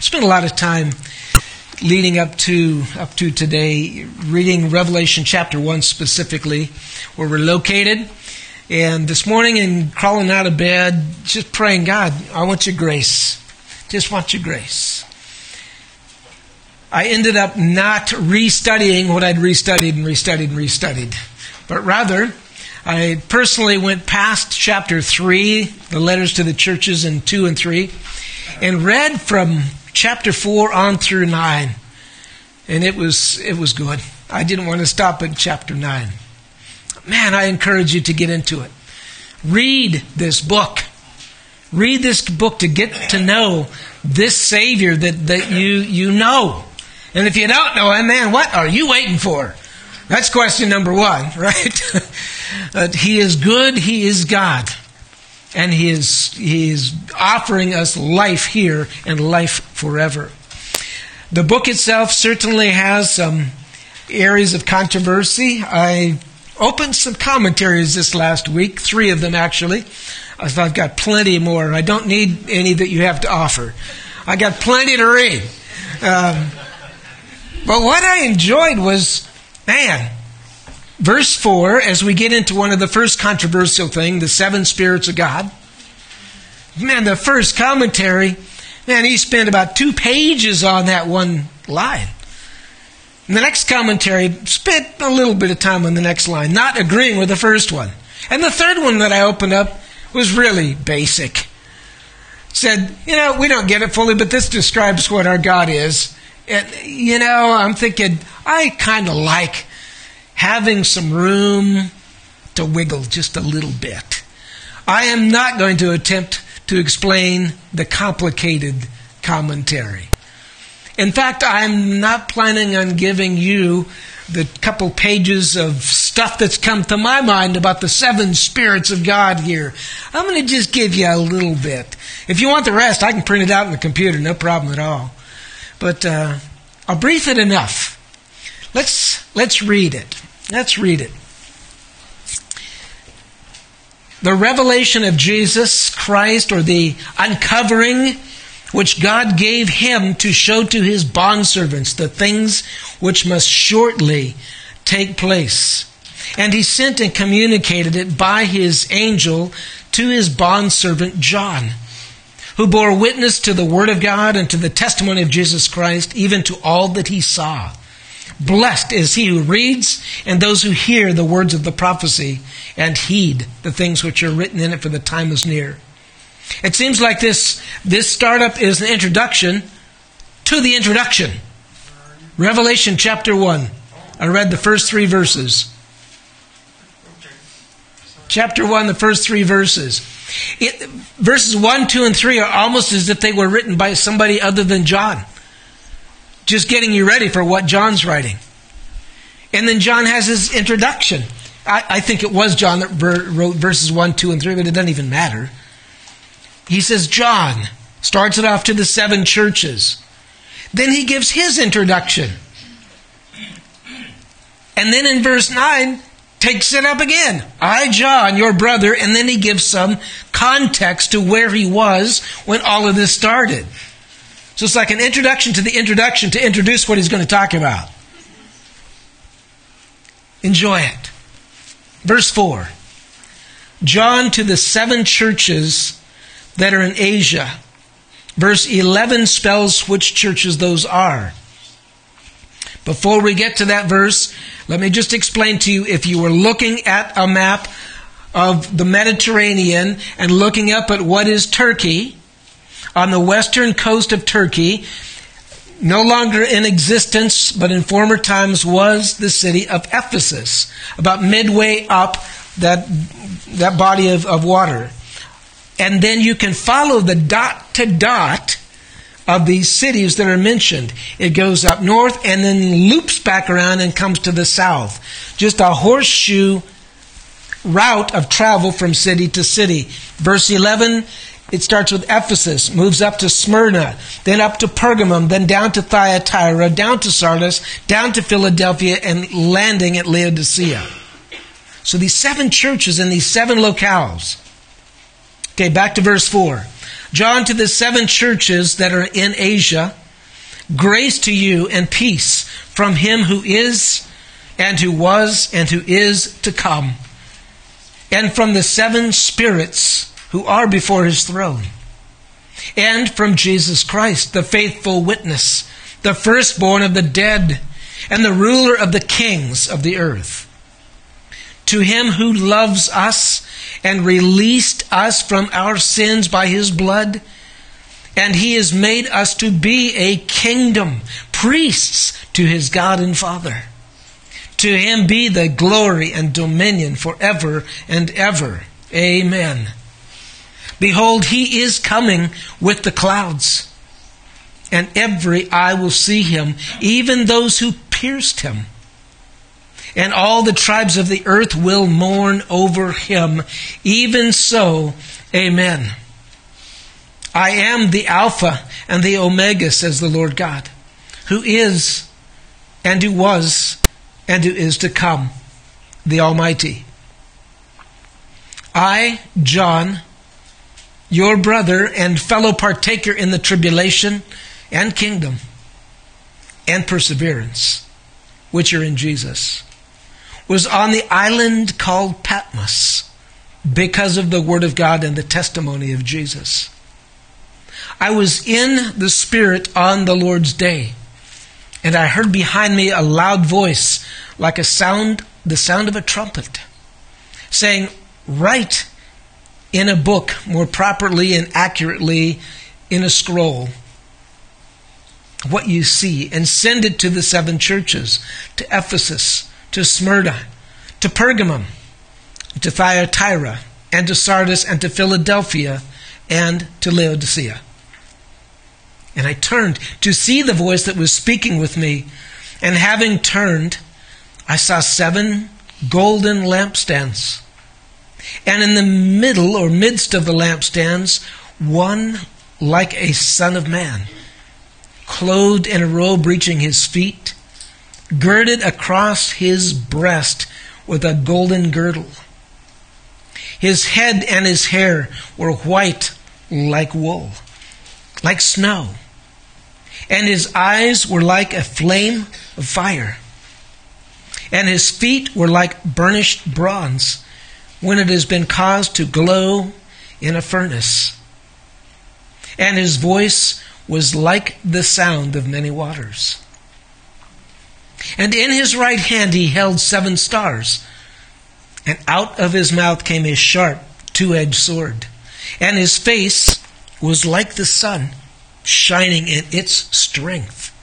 Spent a lot of time leading up to today reading Revelation chapter 1 specifically, where we're located. And this morning, in crawling out of bed, just praying, God, I want your grace. Just want your grace. I ended up not restudying what I'd restudied. But rather, I personally went past chapter 3, the letters to the churches in 2 and 3, and read from chapter 4 on through 9. And it was good. I didn't want to stop at chapter 9. Man, I encourage you to get into it. Read this book. Read this book to get to know this Savior that you know. And if you don't know Him, man, what are you waiting for? That's question number 1, right? He is good. He is God. And He is offering us life here and life forever. The book itself certainly has some areas of controversy. I opened some commentaries this last week, 3 of them actually. I've got plenty more. I don't need any that you have to offer. I got plenty to read. But what I enjoyed was, verse 4, as we get into one of the first controversial things, the 7 spirits of God. Man, the first commentary, he spent about 2 pages on that one line. And the next commentary spent a little bit of time on the next line, not agreeing with the first one. And the third one that I opened up was really basic. Said, we don't get it fully, but this describes what our God is. And, I'm thinking, I kind of like having some room to wiggle just a little bit. I am not going to attempt to explain the complicated commentary. In fact, I'm not planning on giving you the couple pages of stuff that's come to my mind about the 7 spirits of God here. I'm going to just give you a little bit. If you want the rest, I can print it out on the computer, no problem at all. But I'll brief it enough. Let's read it. Let's read it. The revelation of Jesus Christ, or the uncovering which God gave Him to show to His bondservants the things which must shortly take place. And He sent and communicated it by His angel to His bondservant John, who bore witness to the Word of God and to the testimony of Jesus Christ, even to all that he saw. Blessed is he who reads and those who hear the words of the prophecy and heed the things which are written in it, for the time is near. It seems like this startup is an introduction to the introduction. Revelation chapter 1. I read the first 3 verses. Chapter 1, the first 3 verses. Verses 1, 2, and 3 are almost as if they were written by somebody other than John. Just getting you ready for what John's writing. And then John has his introduction. I think it was John that wrote verses 1, 2, and 3, but it doesn't even matter. He says, John starts it off to the 7 churches. Then he gives his introduction. And then in verse 9, takes it up again. I, John, your brother, and then he gives some context to where he was when all of this started. So it's like an introduction to the introduction to introduce what he's going to talk about. Enjoy it. Verse 4. John to the 7 churches that are in Asia. Verse 11 spells which churches those are. Before we get to that verse, let me just explain to you, if you were looking at a map of the Mediterranean and looking up at what is Turkey, on the western coast of Turkey, no longer in existence, but in former times was the city of Ephesus, about midway up that body of water. And then you can follow the dot to dot of these cities that are mentioned. It goes up north and then loops back around and comes to the south. Just a horseshoe route of travel from city to city. Verse 11, it starts with Ephesus, moves up to Smyrna, then up to Pergamum, then down to Thyatira, down to Sardis, down to Philadelphia, and landing at Laodicea. So these 7 churches in these 7 locales. Okay, back to verse 4. John, to the 7 churches that are in Asia, grace to you and peace from him who is, and who was, and who is to come, and from the 7 spirits who are before his throne, and from Jesus Christ, the faithful witness, the firstborn of the dead, and the ruler of the kings of the earth. To him who loves us and released us from our sins by his blood, and he has made us to be a kingdom, priests to his God and Father. To him be the glory and dominion forever and ever. Amen. Behold, he is coming with the clouds, and every eye will see him, even those who pierced him. And all the tribes of the earth will mourn over him. Even so, amen. I am the Alpha and the Omega, says the Lord God, who is, and who was, and who is to come, the Almighty. I, John, your brother and fellow partaker in the tribulation and kingdom and perseverance, which are in Jesus, was on the island called Patmos because of the word of God and the testimony of Jesus. I was in the Spirit on the Lord's day, and I heard behind me a loud voice like the sound of a trumpet, saying, "Write in a book, more properly and accurately in a scroll, what you see, and send it to the 7 churches, to Ephesus, to Smyrna, to Pergamum, to Thyatira, and to Sardis, and to Philadelphia, and to Laodicea." And I turned to see the voice that was speaking with me, and having turned, I saw 7 golden lampstands. And in the middle or midst of the lampstands, one like a son of man, clothed in a robe reaching his feet, girded across his breast with a golden girdle. His head and his hair were white like wool, like snow, and his eyes were like a flame of fire, and his feet were like burnished bronze when it has been caused to glow in a furnace. And his voice was like the sound of many waters. And in his right hand he held 7 stars, and out of his mouth came a sharp 2-edged sword, and his face was like the sun, shining in its strength.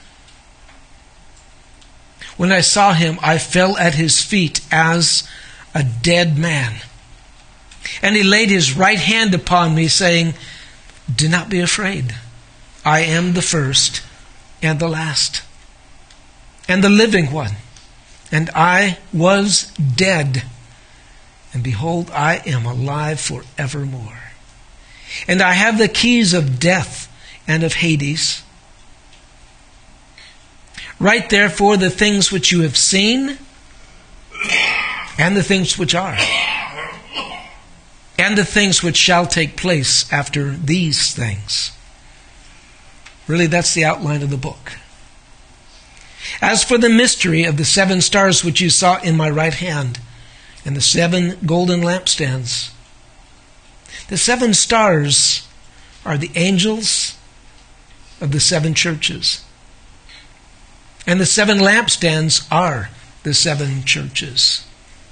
When I saw him, I fell at his feet as a dead man. And he laid his right hand upon me, saying, "Do not be afraid. I am the first and the last, and the living one. And I was dead, and behold, I am alive forevermore. And I have the keys of death and of Hades. Write therefore the things which you have seen, and the things which are, and the things which shall take place after these things." Really, that's the outline of the book. "As for the mystery of the 7 stars which you saw in my right hand, and the 7 golden lampstands, the 7 stars are the angels of the 7 churches, and the 7 lampstands are the 7 churches."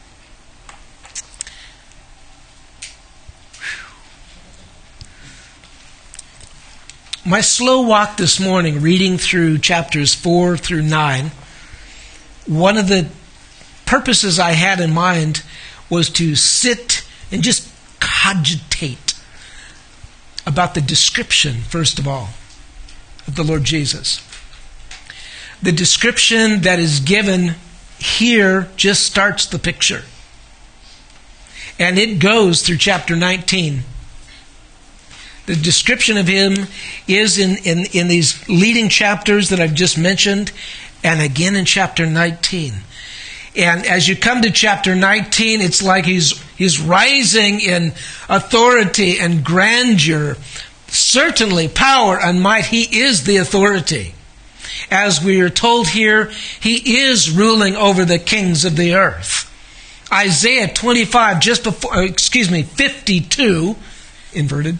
My slow walk this morning, reading through chapters 4 through 9, one of the purposes I had in mind was to sit and just cogitate about the description, first of all, of the Lord Jesus. The description that is given here just starts the picture. And it goes through chapter 19. The description of him is in these leading chapters that I've just mentioned, and again in chapter 19. And as you come to chapter 19, it's like he's rising in authority and grandeur, certainly power and might. He is the authority. As we are told here, He is ruling over the kings of the earth. Isaiah 25, 52, inverted.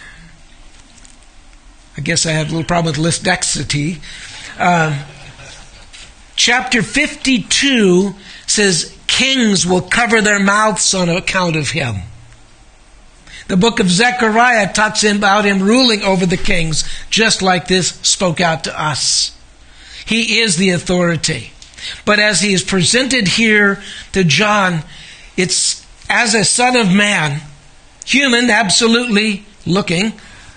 I guess I have a little problem with lisdexity. Chapter 52 says, kings will cover their mouths on account of Him. The book of Zechariah talks about Him ruling over the kings, just like this spoke out to us. He is the authority. But as He is presented here to John, it's as a Son of Man, human, absolutely looking.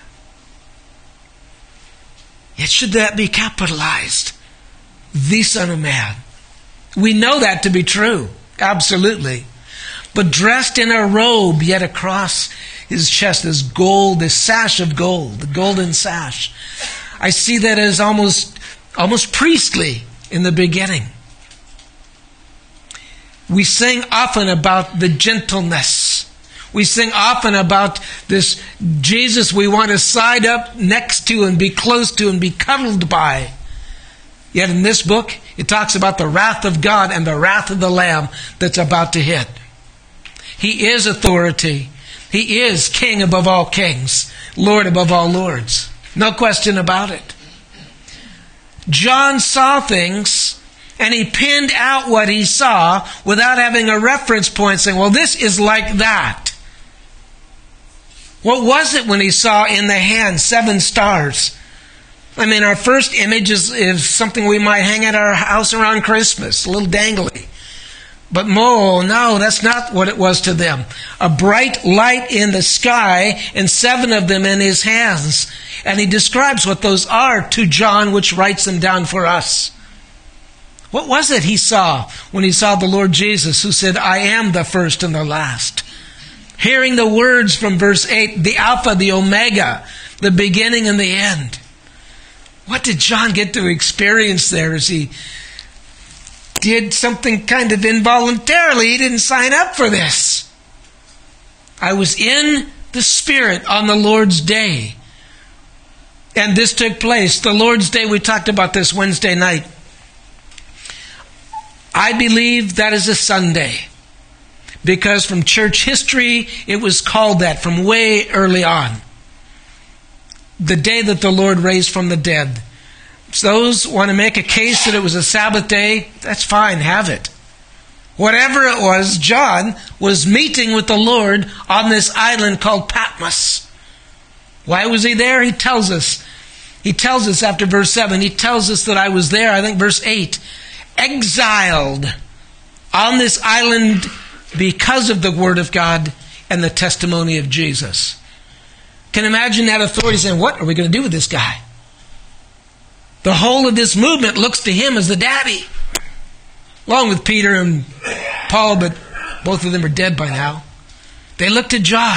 Yet should that be capitalized? The Son of Man. We know that to be true, absolutely. But dressed in a robe, yet across His chest is gold, this sash of gold, the golden sash. I see that as almost priestly in the beginning. We sing often about the gentleness. We sing often about this Jesus we want to side up next to and be close to and be cuddled by. Yet in this book, it talks about the wrath of God and the wrath of the Lamb that's about to hit. He is authority. He is King above all kings, Lord above all lords. No question about it. John saw things, and he pinned out what he saw without having a reference point saying, well, this is like that. What was it when he saw in the hand 7 stars? I mean, our first image is something we might hang at our house around Christmas, a little dangly. But no, that's not what it was to them. A bright light in the sky and 7 of them in his hands. And he describes what those are to John, which writes them down for us. What was it he saw when he saw the Lord Jesus, who said, I am the first and the last? Hearing the words from verse 8, the Alpha, the Omega, the beginning and the end. What did John get to experience there as he did something kind of involuntarily? He didn't sign up for this. I was in the Spirit on the Lord's day. And this took place. The Lord's Day, we talked about this Wednesday night. I believe that is a Sunday. Because from church history, it was called that from way early on. The day that the Lord raised from the dead. So those want to make a case that it was a Sabbath day, that's fine, have it. Whatever it was, John was meeting with the Lord on this island called Patmos. Why was he there? He tells us. He tells us after verse 7, he tells us that I was there, I think verse 8, exiled on this island because of the Word of God and the testimony of Jesus. Can imagine that authority saying, what are we going to do with this guy? The whole of this movement looks to him as the daddy. Along with Peter and Paul, but both of them are dead by now. They look to John.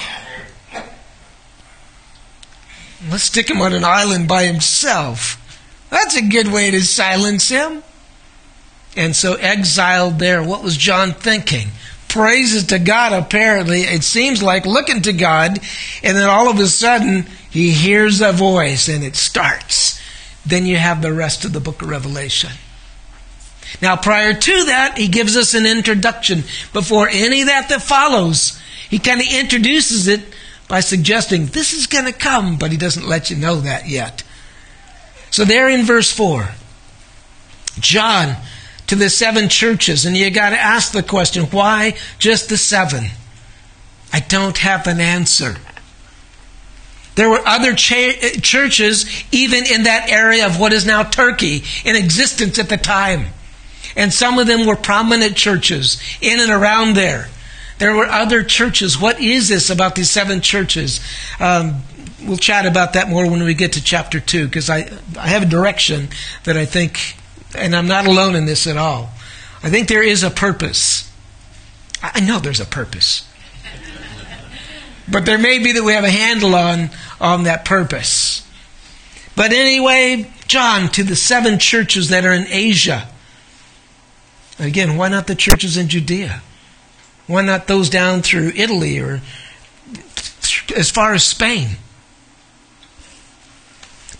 Let's stick him on an island by himself. That's a good way to silence him. And so exiled there, what was John thinking? Praises to God, apparently. It seems like looking to God, and then all of a sudden, he hears a voice, and it starts. Then you have the rest of the book of Revelation. Now, prior to that, he gives us an introduction. Before any of that follows, he kind of introduces it by suggesting, this is going to come, but he doesn't let you know that yet. So there in verse 4, John, to the 7 churches, and you got to ask the question, why just the 7? I don't have an answer. There were other churches, even in that area of what is now Turkey, in existence at the time. And some of them were prominent churches in and around there. There were other churches. What is this about these 7 churches? We'll chat about that more when we get to chapter 2, because I have a direction that I think, and I'm not alone in this at all. I think there is a purpose. I know there's a purpose. But there may be that we have a handle on that purpose. But anyway, John, to the 7 churches that are in Asia. Again, why not the churches in Judea? Why not those down through Italy or as far as Spain?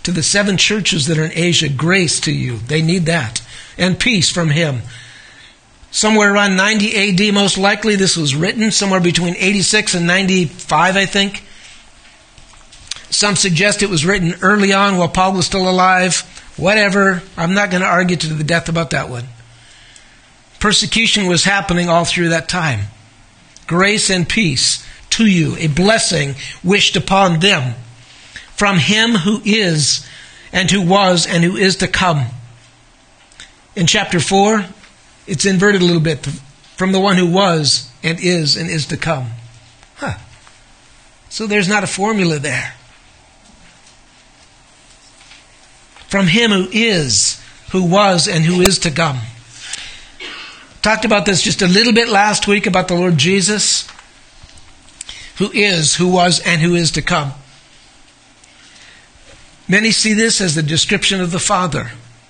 to the 7 churches that are in Asia, grace to you. They need that. And peace from him. Somewhere around 90 AD, most likely this was written. Somewhere between 86 and 95, I think. Some suggest it was written early on while Paul was still alive. Whatever. I'm not going to argue to the death about that one. Persecution was happening all through that time. Grace and peace to you, a blessing wished upon them from him who is and who was and who is to come. In chapter 4, it's inverted a little bit. From the one who was and is to come. So there's not a formula there. From him who is, who was, and who is to come. Talked about this just a little bit last week about the Lord Jesus, who is, who was, and who is to come. Many see this as the description of the Father.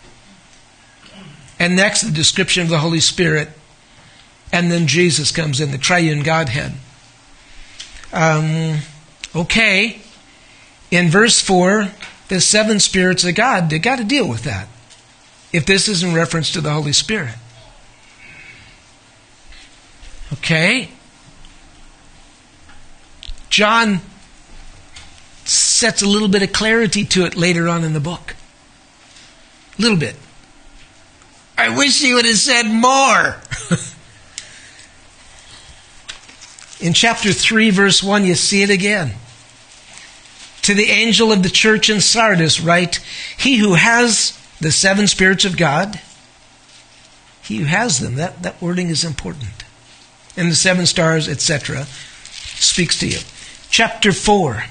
And next, the description of the Holy Spirit. And then Jesus comes in, the triune Godhead. Okay. In verse 4, the 7 spirits of God, they got to deal with that. If this is in reference to the Holy Spirit. Okay. John sets a little bit of clarity to it later on in the book. A little bit. I wish he would have said more. In chapter 3, verse 1, you see it again. To the angel of the church in Sardis write, he who has the 7 spirits of God, he who has them, that wording is important. And the 7 stars, etc., speaks to you. Chapter 4.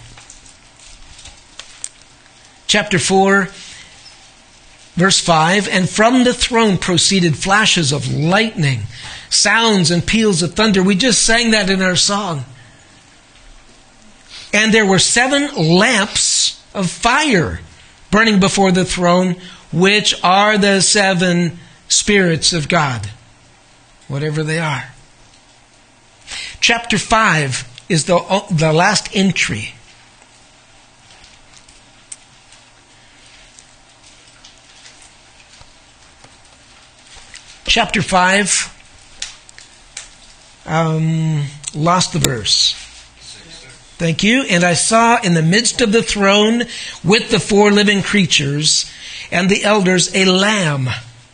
Chapter 4, verse 5, and from the throne proceeded flashes of lightning, sounds and peals of thunder. We just sang that in our song. And there were 7 lamps of fire burning before the throne, which are the 7 spirits of God, whatever they are. Chapter 5 is the last entry. Chapter 5, lost the verse. Thank you. And I saw in the midst of the throne with the 4 living creatures and the elders a lamb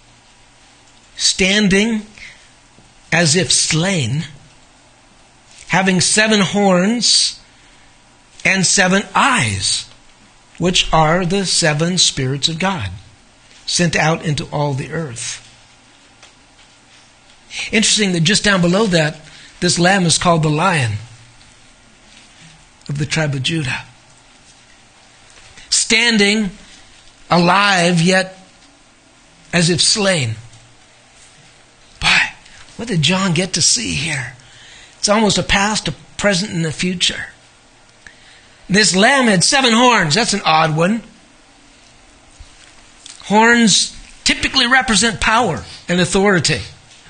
standing as if slain, having 7 horns and 7 eyes, which are the 7 spirits of God, sent out into all the earth. Interesting that just down below that, this lamb is called the Lion of the tribe of Judah. Standing alive, yet as if slain. Boy, what did John get to see here? It's almost a past, a present, and a future. This lamb had 7 horns. That's an odd one. Horns typically represent power and authority.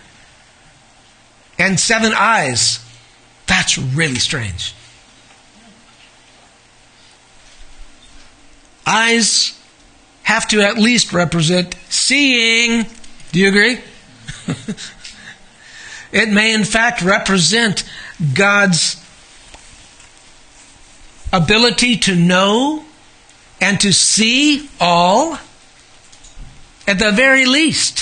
And 7 eyes. That's really strange. Eyes have to at least represent seeing. Do you agree? It may in fact represent God's ability to know and to see all, at the very least.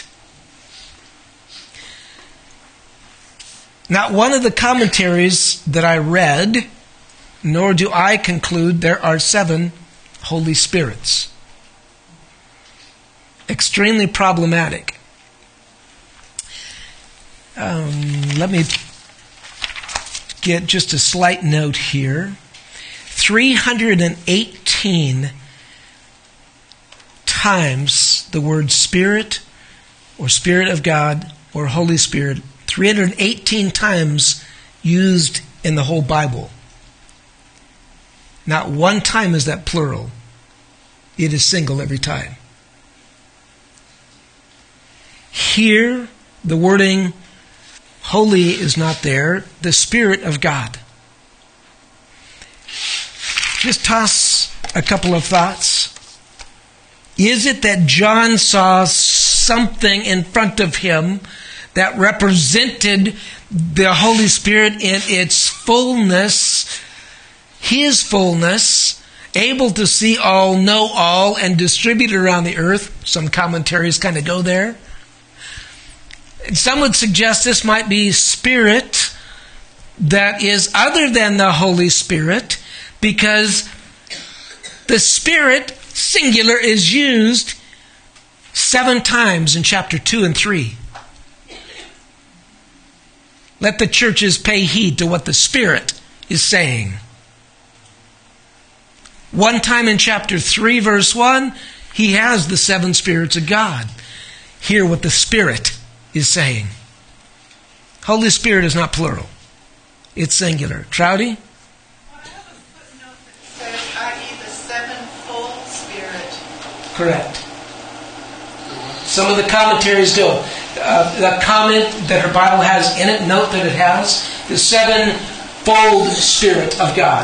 Not one of the commentaries that I read, nor do I conclude there are 7 Holy Spirits. Extremely problematic. Let me get just a slight note here. 318 times the word Spirit or Spirit of God or Holy Spirit, 318 times used in the whole Bible. Not one time is that plural. It is single every time. Here, the wording holy is not there. The Spirit of God. Just toss a couple of thoughts. Is it that John saw something in front of him that represented the Holy Spirit in its fullness, His fullness, able to see all, know all, and distribute it around the earth? Some commentaries kind of go there. Some would suggest this might be spirit that is other than the Holy Spirit, because the Spirit, singular, is used 7 times in chapter 2 and 3. Let the churches pay heed to what the Spirit is saying. 1 time in chapter 3, verse 1, He has the 7 spirits of God. Hear what the Spirit is saying. Holy Spirit is not plural. It's singular. Troudy? I have a footnote that says, i.e. the sevenfold Spirit. Correct. Some of the commentaries do. The comment that her Bible has in it, note that it has the sevenfold Spirit of God.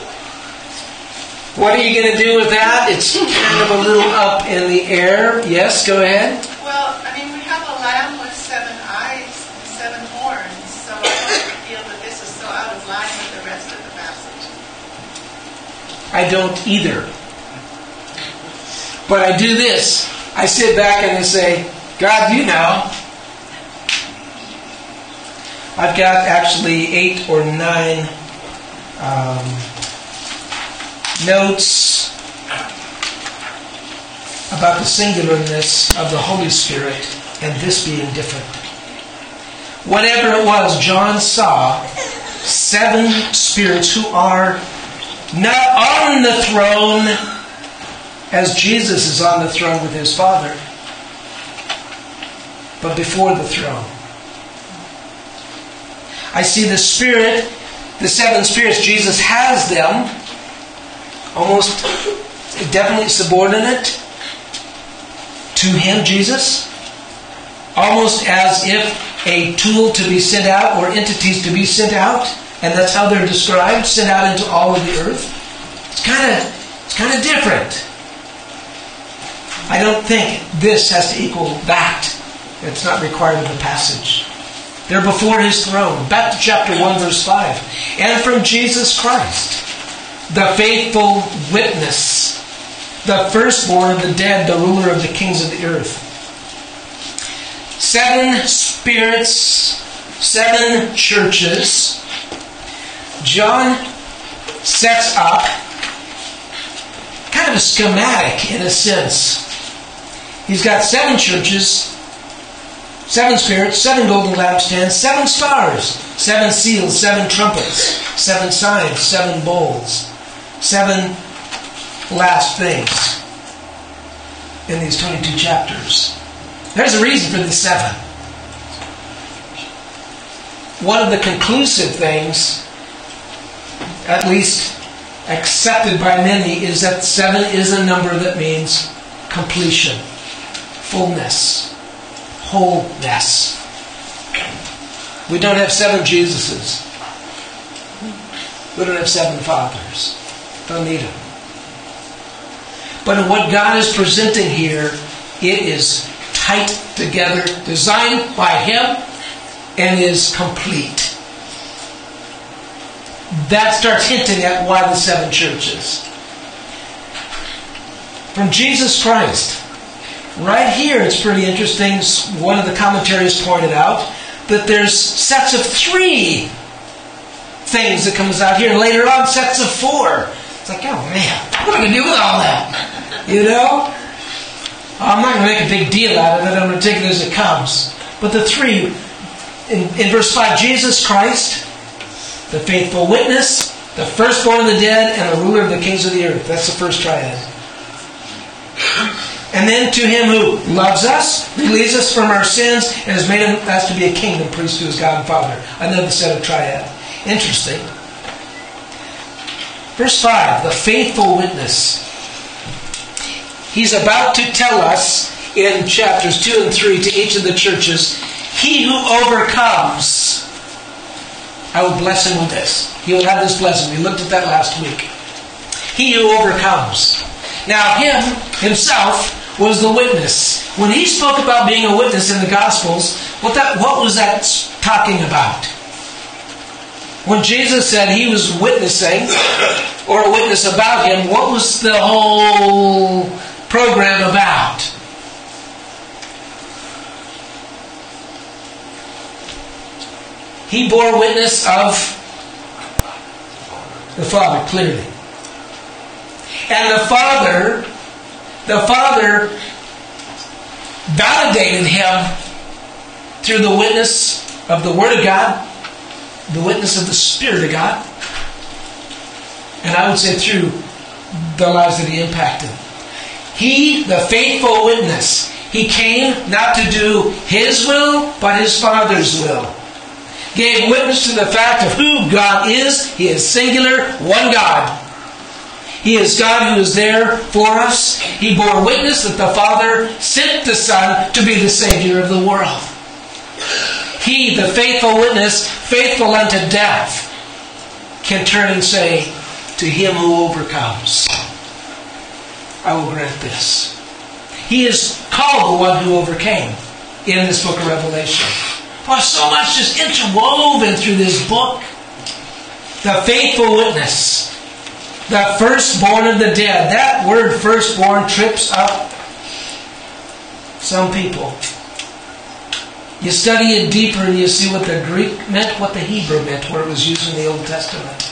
What are you going to do with that? It's kind of a little up in the air. Yes, go ahead. Well, I mean, we have a lamb with 7 eyes and 7 horns, so I don't feel that this is so out of line with the rest of the passage. I don't either. But I do this. I sit back and I say, God, you know. I've got actually 8 or 9 notes about the singularness of the Holy Spirit and this being different. Whatever it was, John saw 7 spirits who are not on the throne as Jesus is on the throne with His Father, but before the throne. I see the Spirit, the 7 spirits, Jesus has them, almost definitely subordinate to Him, Jesus, almost as if a tool to be sent out or entities to be sent out, and that's how they're described, sent out into all of the earth. It's kind of different. I don't think this has to equal that. It's not required of the passage. They're before His throne. Back to chapter 1, verse 5. And from Jesus Christ, the faithful witness, the firstborn of the dead, the ruler of the kings of the earth. 7 spirits, 7 churches. John sets up kind of a schematic in a sense. He's got 7 churches, 7 spirits, 7 golden lampstands, 7 stars, 7 seals, 7 trumpets, 7 signs, 7 bowls, 7 last things in these 22 chapters. There's a reason for the 7. One of the conclusive things, at least accepted by many, is that 7 is a number that means completion, fullness, wholeness. We don't have 7 Jesuses. We don't have 7 fathers. Don't need them. But in what God is presenting here, it is tight together, designed by Him, and is complete. That starts hinting at why the 7 churches. From Jesus Christ. Right here, it's pretty interesting. One of the commentaries pointed out that there's sets of 3 things that comes out here, and later on sets of 4. It's like, oh man, what am I going to do with all that? You know? I'm not going to make a big deal out of it. I'm going to take it as it comes. But the 3, in verse 5, Jesus Christ, the faithful witness, the firstborn of the dead, and the ruler of the kings of the earth. That's the first triad. And then to Him who loves us, relieves us from our sins, and has made us to be a kingdom priest to His God and Father. Another set of triad. Interesting. Verse 5, the faithful witness. He's about to tell us in chapters 2 and 3 to each of the churches, he who overcomes, I will bless him with this. He will have this blessing. We looked at that last week. He who overcomes. Now, himself was the witness. When he spoke about being a witness in the Gospels, what was that talking about? When Jesus said he was witnessing, or a witness about him, what was the whole program about? He bore witness of the Father, clearly. And the Father validated him through the witness of the Word of God, the witness of the Spirit of God, and I would say through the lives that he impacted. He, the faithful witness, he came not to do his will, but his Father's will. Gave witness to the fact of who God is. He is singular, one God. He is God who is there for us. He bore witness that the Father sent the Son to be the Savior of the world. He, the faithful witness, faithful unto death, can turn and say to him who overcomes, I will grant this. He is called the one who overcame in this book of Revelation. Well, so much just interwoven through this book. The faithful witness. The firstborn of the dead. That word firstborn trips up some people. You study it deeper and you see what the Greek meant, what the Hebrew meant, where it was used in the Old Testament.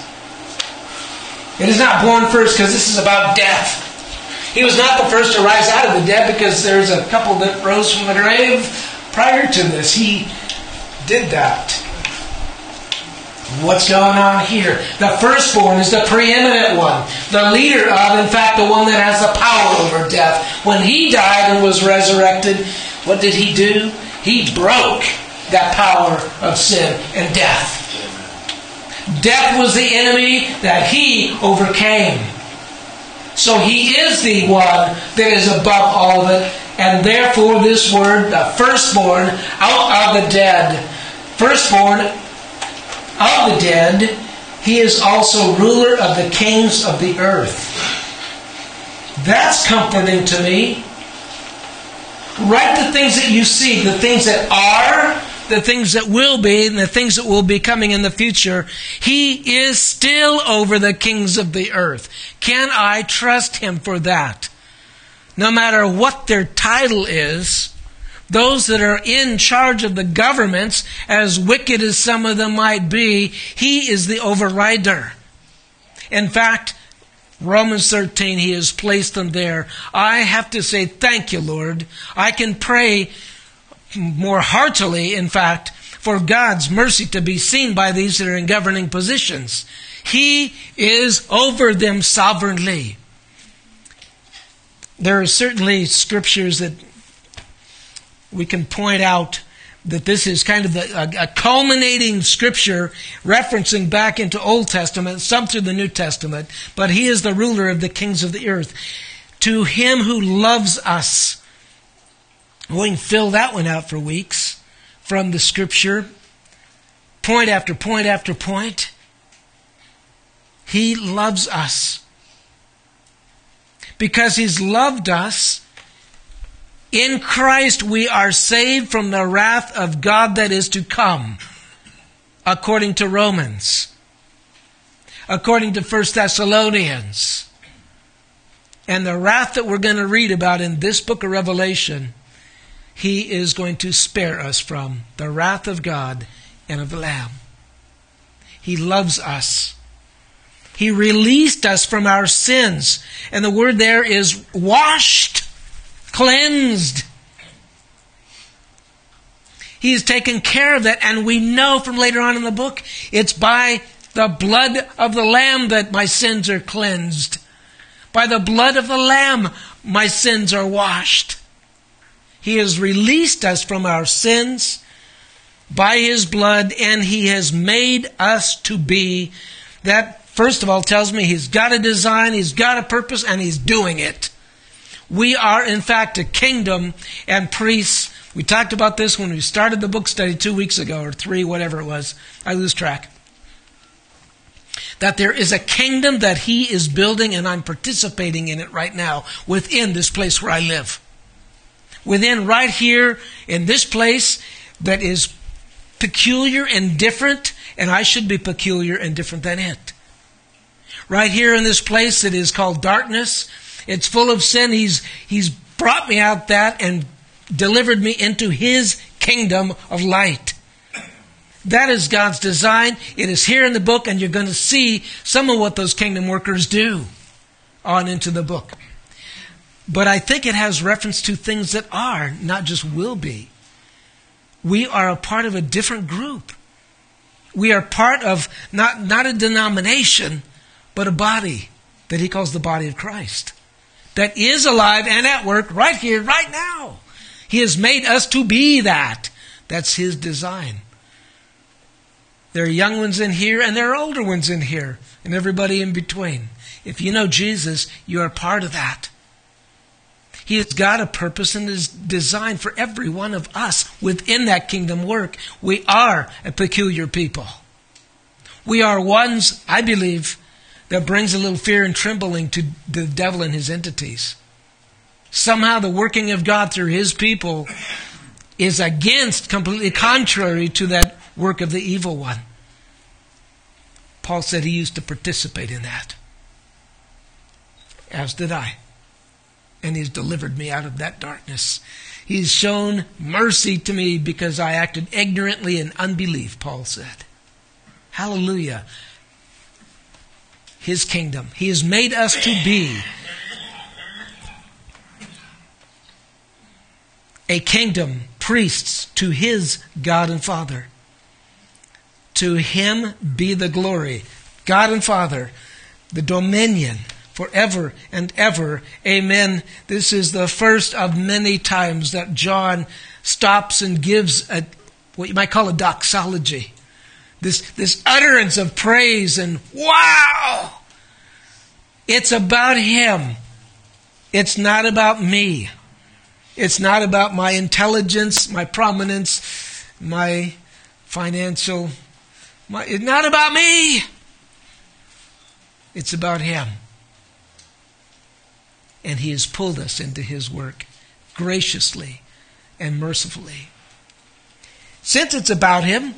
It is not born first because this is about death. He was not the first to rise out of the dead because there's a couple that rose from the grave prior to this. He did that. What's going on here? The firstborn is the preeminent one. The leader of, in fact, the one that has the power over death. When he died and was resurrected, what did he do? He broke that power of sin and death. Death was the enemy that he overcame. So he is the one that is above all of it. And therefore this word, the firstborn out of the dead. Firstborn of the dead, he is also ruler of the kings of the earth. That's comforting to me. Write the things that you see, the things that are, the things that will be, and the things that will be coming in the future. He is still over the kings of the earth. Can I trust him for that? No matter what their title is, those that are in charge of the governments, as wicked as some of them might be, he is the overrider. In fact, Romans 13, he has placed them there. I have to say, thank you, Lord. I can pray more heartily, in fact, for God's mercy to be seen by these that are in governing positions. He is over them sovereignly. There are certainly scriptures that we can point out that this is kind of a culminating scripture referencing back into Old Testament, some through the New Testament. But he is the ruler of the kings of the earth. To him who loves us. We can fill that one out for weeks from the scripture. Point after point after point. He loves us. Because he's loved us, in Christ we are saved from the wrath of God that is to come, according to Romans, according to 1 Thessalonians. And the wrath that we're going to read about in this book of Revelation, he is going to spare us from the wrath of God and of the Lamb. He loves us. He released us from our sins. And the word there is washed. Cleansed. He has taken care of that, and we know from later on in the book, it's by the blood of the Lamb that my sins are cleansed. By the blood of the Lamb, my sins are washed. He has released us from our sins by his blood, and he has made us to be. That, first of all, tells me he's got a design, he's got a purpose, and he's doing it. We are, in fact, a kingdom and priests. We talked about this when we started the book study 2 weeks ago, or 3, whatever it was. I lose track. That there is a kingdom that He is building, and I'm participating in it right now within this place where I live. Within right here in this place that is peculiar and different, and I should be peculiar and different than it. Right here in this place that is called darkness, it's full of sin. He's brought me out that and delivered me into His kingdom of light. That is God's design. It is here in the book, and you're going to see some of what those kingdom workers do on into the book. But I think it has reference to things that are, not just will be. We are a part of a different group. We are part of not a denomination, but a body that He calls the body of Christ. That is alive and at work right here, right now. He has made us to be that. That's His design. There are young ones in here and there are older ones in here and everybody in between. If you know Jesus, you are part of that. He has got a purpose and His design for every one of us within that kingdom work. We are a peculiar people. We are ones, I believe, that brings a little fear and trembling to the devil and his entities. Somehow the working of God through His people is completely contrary to that work of the evil one. Paul said he used to participate in that. As did I. And He's delivered me out of that darkness. He's shown mercy to me because I acted ignorantly in unbelief, Paul said. Hallelujah. His kingdom. He has made us to be a kingdom, priests to His God and Father. To Him be the glory, God and Father, the dominion forever and ever. Amen. This is the first of many times that John stops and gives what you might call a doxology. This utterance of praise and wow! It's about Him. It's not about me. It's not about my intelligence, my prominence, my financial. It's not about me. It's about Him. And He has pulled us into His work graciously and mercifully. Since it's about Him,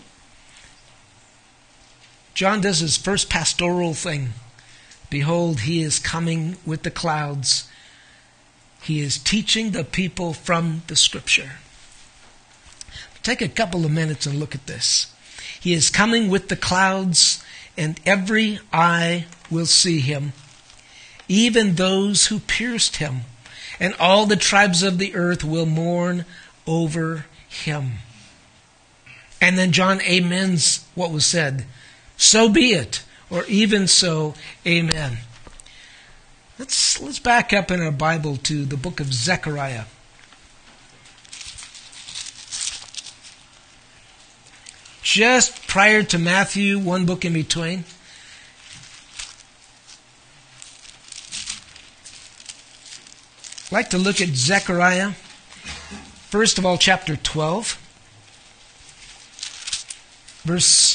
John does his first pastoral thing. Behold, He is coming with the clouds. He is teaching the people from the Scripture. Take a couple of minutes and look at this. He is coming with the clouds, and every eye will see Him, even those who pierced Him, and all the tribes of the earth will mourn over Him. And then John amens what was said. So be it, or even so, amen. Let's back up in our Bible to the book of Zechariah. Just prior to Matthew, one book in between. I'd like to look at Zechariah. First of all, chapter 12. Verse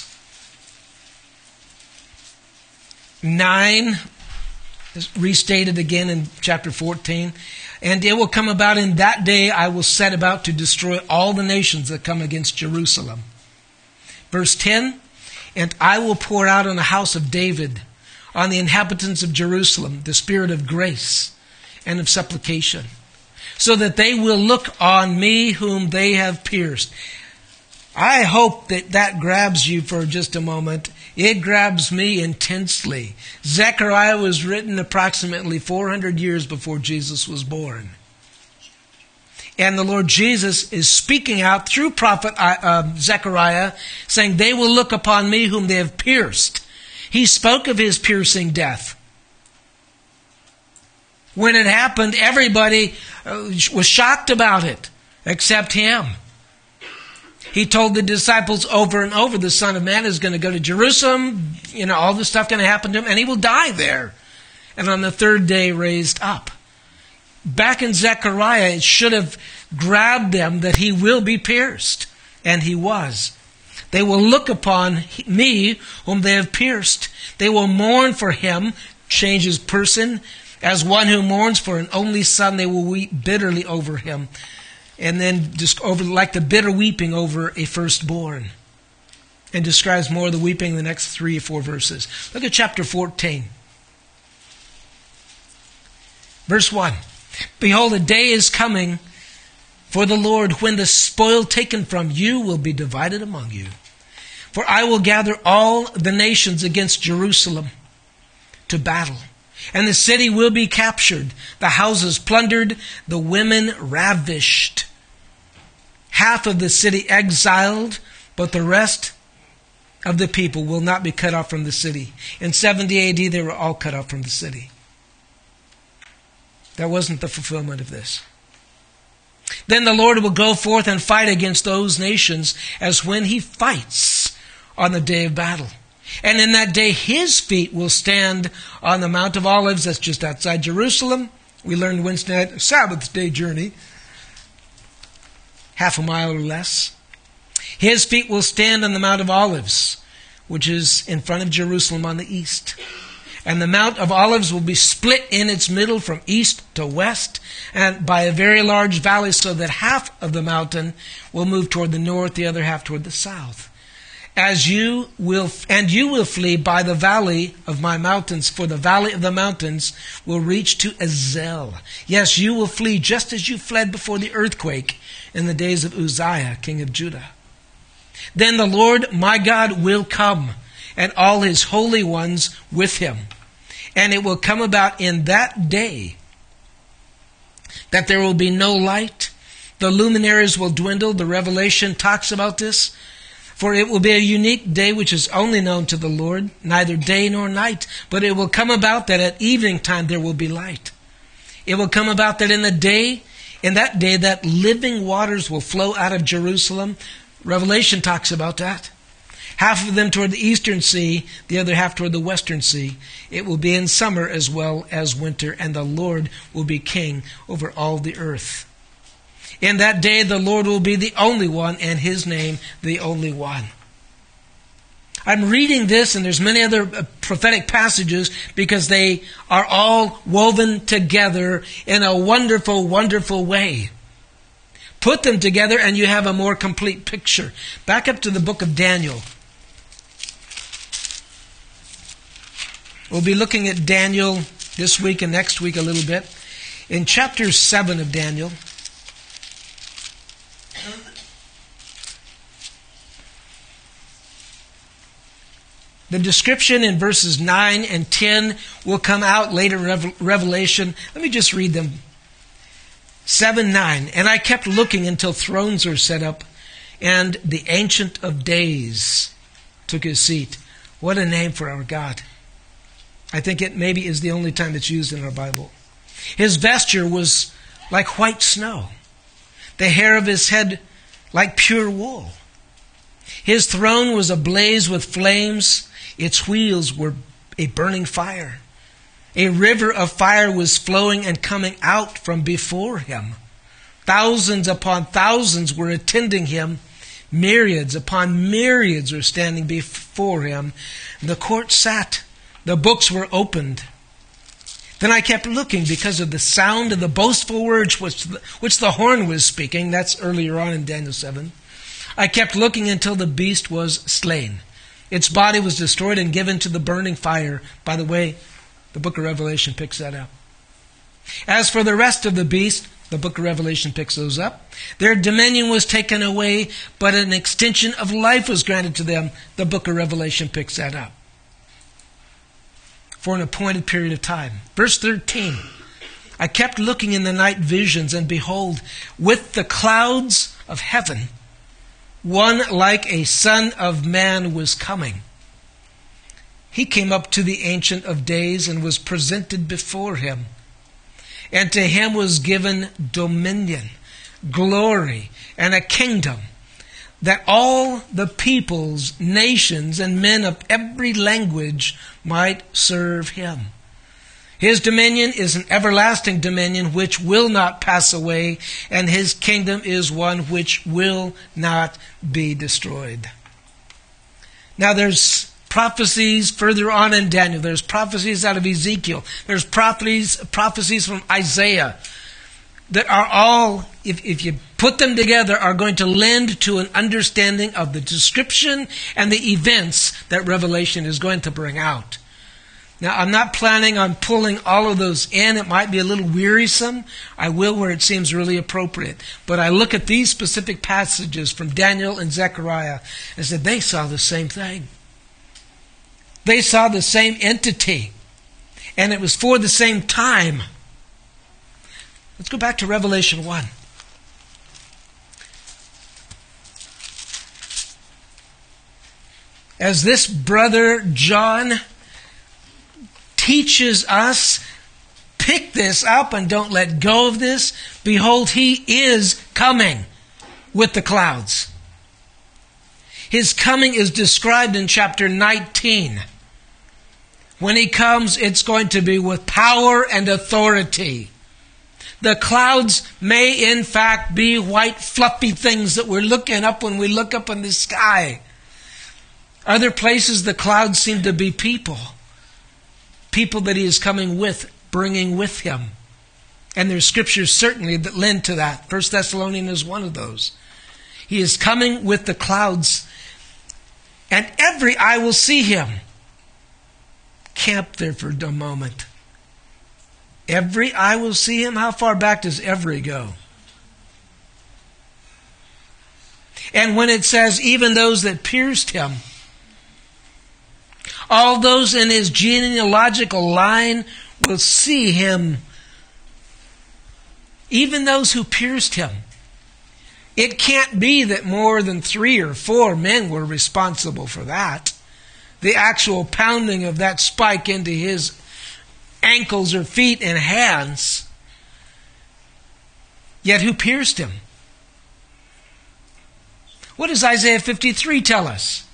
9 is restated again in chapter 14. And it will come about in that day I will set about to destroy all the nations that come against Jerusalem. Verse 10, and I will pour out on the house of David, on the inhabitants of Jerusalem, the spirit of grace and of supplication, so that they will look on me whom they have pierced. I hope that grabs you for just a moment. It grabs me intensely. Zechariah was written approximately 400 years before Jesus was born. And the Lord Jesus is speaking out through prophet Zechariah, saying, they will look upon me whom they have pierced. He spoke of His piercing death. When it happened, everybody was shocked about it, except Him. He told the disciples over and over, the Son of Man is going to go to Jerusalem, all this stuff going to happen to Him, and He will die there. And on the third day raised up. Back in Zechariah, it should have grabbed them that He will be pierced. And He was. They will look upon me whom they have pierced. They will mourn for him, change his person. As one who mourns for an only son, they will weep bitterly over him. And then just over like the bitter weeping over a firstborn. And describes more of the weeping in the next 3 or 4 verses. Look at chapter 14. Verse 1. Behold, a day is coming for the Lord when the spoil taken from you will be divided among you. For I will gather all the nations against Jerusalem to battle. And the city will be captured, the houses plundered, the women ravished. Half of the city exiled, but the rest of the people will not be cut off from the city. In 70 AD, they were all cut off from the city. That wasn't the fulfillment of this. Then the Lord will go forth and fight against those nations as when he fights on the day of battle. And in that day his feet will stand on the Mount of Olives, that's just outside Jerusalem. We learned Wednesday night, Sabbath day journey, half a mile or less. His feet will stand on the Mount of Olives, which is in front of Jerusalem on the east. And the Mount of Olives will be split in its middle from east to west, and by a very large valley, so that half of the mountain will move toward the north, the other half toward the south. You will flee by the valley of my mountains, for the valley of the mountains will reach to Ezel. Yes, you will flee just as you fled before the earthquake in the days of Uzziah, king of Judah. Then the Lord my God will come, and all his holy ones with him. And it will come about in that day that there will be no light. The luminaries will dwindle. The Revelation talks about this. For it will be a unique day which is only known to the Lord, neither day nor night. But it will come about that at evening time there will be light. It will come about that in that day, that living waters will flow out of Jerusalem. Revelation talks about that. Half of them toward the eastern sea, the other half toward the western sea. It will be in summer as well as winter, and the Lord will be king over all the earth. In that day the Lord will be the only one, and his name the only one. I'm reading this, and there's many other prophetic passages, because they are all woven together in a wonderful, wonderful way. Put them together and you have a more complete picture. Back up to the book of Daniel. We'll be looking at Daniel this week and next week a little bit. In chapter 7 of Daniel, the description in verses 9 and 10 will come out later in Revelation. Let me just read them. 7:9. And I kept looking until thrones were set up, and the Ancient of Days took his seat. What a name for our God. I think it maybe is the only time it's used in our Bible. His vesture was like white snow, the hair of his head like pure wool. His throne was ablaze with flames. Its wheels were a burning fire. A river of fire was flowing and coming out from before him. Thousands upon thousands were attending him. Myriads upon myriads were standing before him. The court sat. The books were opened. Then I kept looking because of the sound of the boastful words which the horn was speaking. That's earlier on in Daniel 7. I kept looking until the beast was slain. Its body was destroyed and given to the burning fire. By the way, the book of Revelation picks that up. As for the rest of the beast, the book of Revelation picks those up. Their dominion was taken away, but an extension of life was granted to them. The book of Revelation picks that up. For an appointed period of time. Verse 13. I kept looking in the night visions, and behold, with the clouds of heaven, one like a son of man was coming. He came up to the Ancient of Days and was presented before him. And to him was given dominion, glory, and a kingdom, that all the peoples, nations, and men of every language might serve him. His dominion is an everlasting dominion which will not pass away, and his kingdom is one which will not be destroyed. Now there's prophecies further on in Daniel. There's prophecies out of Ezekiel. There's prophecies from Isaiah that are all, if you put them together, are going to lend to an understanding of the description and the events that Revelation is going to bring out. Now, I'm not planning on pulling all of those in. It might be a little wearisome. I will where it seems really appropriate. But I look at these specific passages from Daniel and Zechariah and said, they saw the same thing. They saw the same entity. And it was for the same time. Let's go back to Revelation 1. As this brother John teaches us, pick this up and don't let go of this. Behold, he is coming with the clouds. His coming is described in chapter 19. When he comes, it's going to be with power and authority. The clouds may in fact be white fluffy things that we're looking up when we look up in the sky. Other places the clouds seem to be people. People that he is coming with, bringing with him. And there's scriptures certainly that lend to that. 1 Thessalonians is one of those. He is coming with the clouds, and every eye will see him. Camp there for a moment. Every eye will see him. How far back does every go? And when it says, even those that pierced him, all those in his genealogical line will see him. Even those who pierced him. It can't be that more than 3 or 4 men were responsible for that. The actual pounding of that spike into his ankles or feet and hands. Yet who pierced him? What does Isaiah 53 tell us?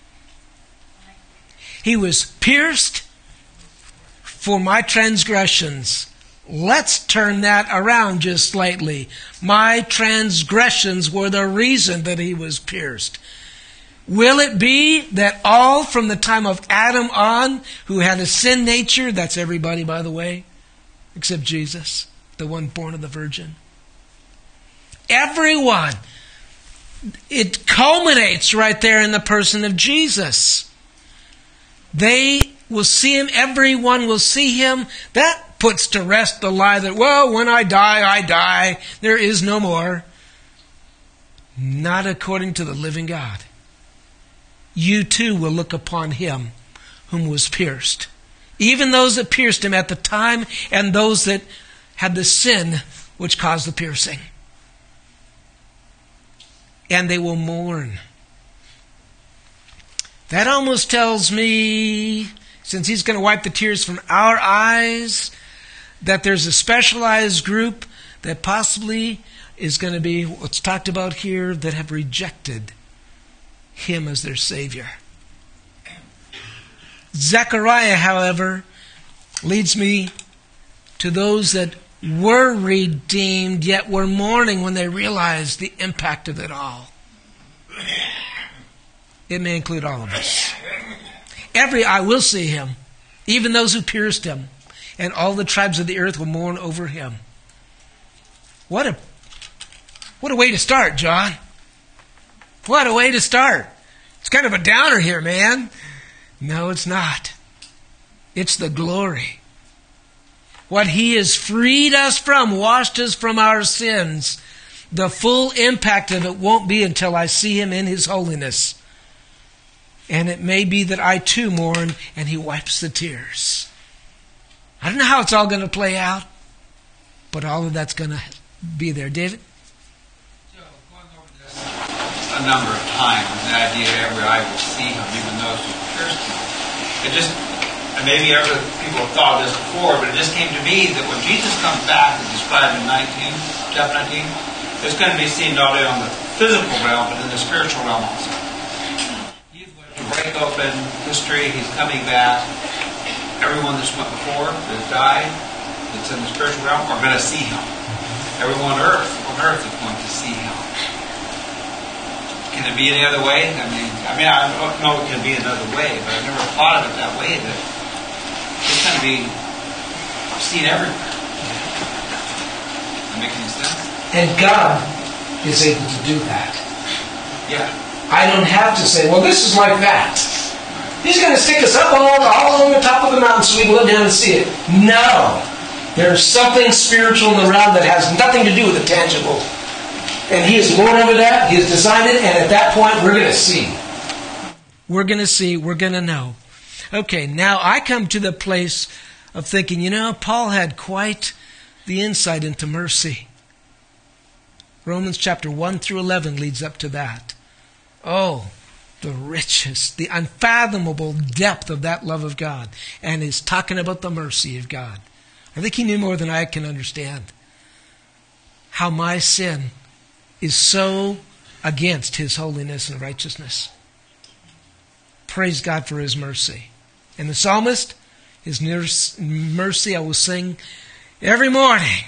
He was pierced for my transgressions. Let's turn that around just slightly. My transgressions were the reason that he was pierced. Will it be that all from the time of Adam on who had a sin nature, that's everybody by the way, except Jesus, the one born of the Virgin? Everyone. It culminates right there in the person of Jesus. They will see him. Everyone will see him. That puts to rest the lie that, well, when I die, I die. There is no more. Not according to the living God. You too will look upon him whom was pierced. Even those that pierced him at the time and those that had the sin which caused the piercing. And they will mourn. That almost tells me, since he's going to wipe the tears from our eyes, that there's a specialized group that possibly is going to be what's talked about here, that have rejected him as their Savior. Zechariah, however, leads me to those that were redeemed, yet were mourning when they realized the impact of it all. It may include all of us. Every eye will see him, even those who pierced him, and all the tribes of the earth will mourn over him. What a way to start, John. What a way to start. It's kind of a downer here, man. No, it's not. It's the glory. What he has freed us from, washed us from our sins. The full impact of it won't be until I see him in his holiness. And it may be that I too mourn and he wipes the tears. I don't know how it's all going to play out, but all of that's going to be there. David? So, going over this a number of times, the idea every eye will see him, even those who pierced him. It just, and maybe other people have thought of this before, but it just came to me that when Jesus comes back, as described in chapter 19, it's going to be seen not only on the physical realm, but in the spiritual realm also. He's going to break open history. He's coming back. Everyone that's went before, that died, that's in the spiritual realm, are going to see him. Everyone on earth is going to see him. Can it it be any other way? I don't know it can be another way, but I've never thought of it that way, that it's going to be seen everywhere. Does that make any sense? And God is able to do that. Yeah. I don't have to say, well, this is like that. He's going to stick us up all along the top of the mountain so we can look down and see it. No. There's something spiritual in the realm that has nothing to do with the tangible. And He is Lord over that. He has designed it. And at that point, we're going to see. We're going to see. We're going to know. Okay, now I come to the place of thinking, Paul had quite the insight into mercy. Romans chapter 1 through 11 leads up to that. Oh, the riches, the unfathomable depth of that love of God. And he's talking about the mercy of God. I think he knew more than I can understand. How my sin is so against His holiness and righteousness. Praise God for His mercy. And the psalmist, His mercy I will sing every morning.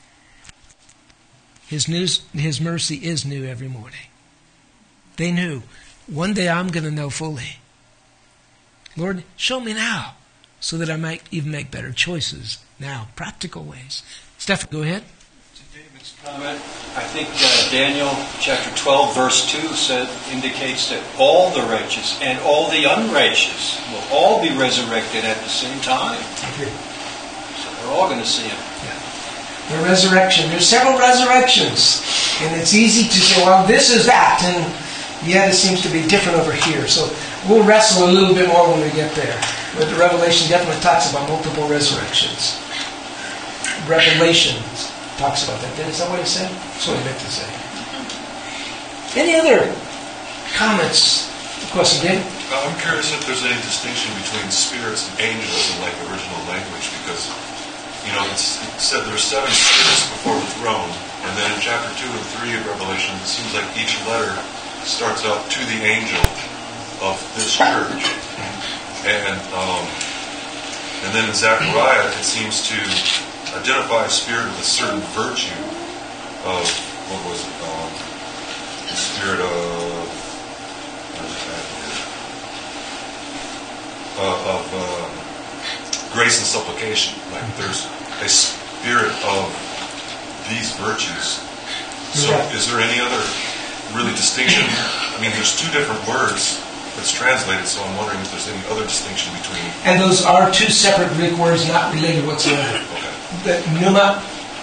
His mercy is new every morning. They knew, one day I'm going to know fully. Lord, show me now, so that I might even make better choices now, practical ways. Stephen, go ahead. To David's comment, I think Daniel chapter 12 verse 2 indicates that all the righteous and all the unrighteous will all be resurrected at the same time. Okay. So they're all going to see Him. The resurrection. There's several resurrections. And it's easy to say, well, this is that. And yet it seems to be different over here. So we'll wrestle a little bit more when we get there. But the Revelation definitely talks about multiple resurrections. Revelation talks about that. Is that what he said? That's what he meant to say. Any other comments? Question, David? I'm curious if there's any distinction between spirits and angels in like original language, because it said there's 7 spirits before the throne, and then in chapter 2 and 3 of Revelation, it seems like each letter starts out to the angel of this church. And then in Zechariah, it seems to identify a spirit with a certain virtue of, what was it, the spirit of, grace and supplication. Like there's a spirit of these virtues. So is there any other really distinction? I mean, there's 2 different words that's translated, so I'm wondering if there's any other distinction between... And those are 2 separate Greek words, not related whatsoever. Okay. The pneuma,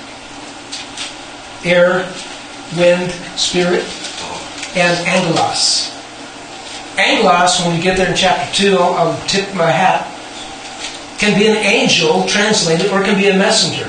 air, wind, spirit, and angelos. Angelos, when we get there in chapter 2, I'll tip my hat, can be an angel translated, or it can be a messenger.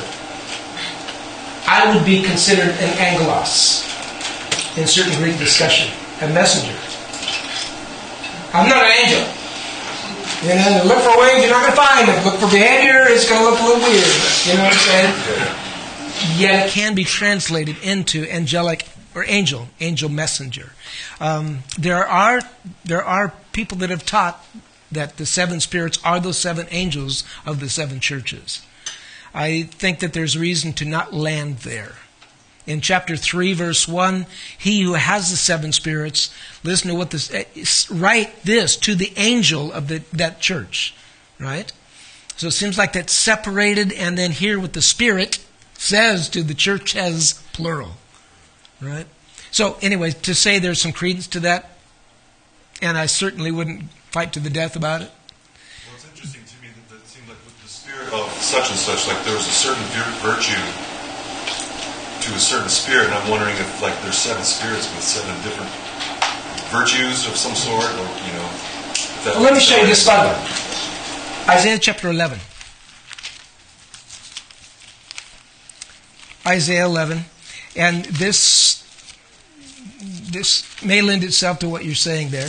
I would be considered an angelos in certain Greek discussion, a messenger. I'm not an angel. And then look for wings, you're not going to find them. Look for behavior, it's going to look a little weird. You know what I'm saying? Yet it can be translated into angelic or angel messenger. There are people that have taught that the 7 spirits are those 7 angels of the 7 churches. I think that there's reason to not land there. In chapter 3, verse 1, he who has the 7 spirits, listen to what this, write this to the angel of that church, right? So it seems like that's separated, and then here with the Spirit says to the church as plural, right? So anyway, to say there's some credence to that, and I certainly wouldn't fight to the death about it. Well, it's interesting to me that it seemed like with the spirit of such and such, like there was a certain virtue to a certain spirit, and I'm wondering if like there's 7 spirits with 7 different virtues of some sort, or Well, let me show you this Bible. Isaiah chapter 11. Isaiah 11, and this may lend itself to what you're saying there.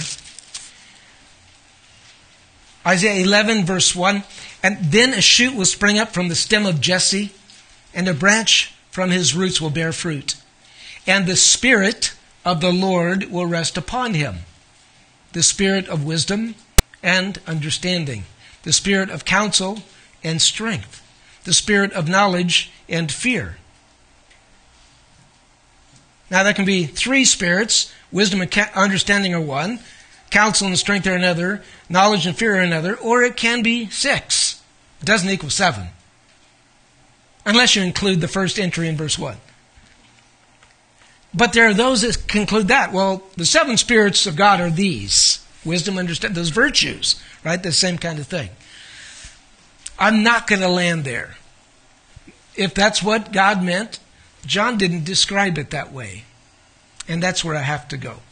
Isaiah 11, verse 1, and then a shoot will spring up from the stem of Jesse, and a branch from his roots will bear fruit. And the Spirit of the Lord will rest upon him, the Spirit of wisdom and understanding, the Spirit of counsel and strength, the Spirit of knowledge and fear. Now there can be 3 spirits. Wisdom and understanding are one. Counsel and strength are another. Knowledge and fear are another. Or it can be 6. It doesn't equal 7. Unless you include the first entry in verse 1. But there are those that conclude that. Well, the 7 spirits of God are these. Wisdom, understanding, those virtues. Right? The same kind of thing. I'm not going to land there. If that's what God meant, John didn't describe it that way. And that's where I have to go.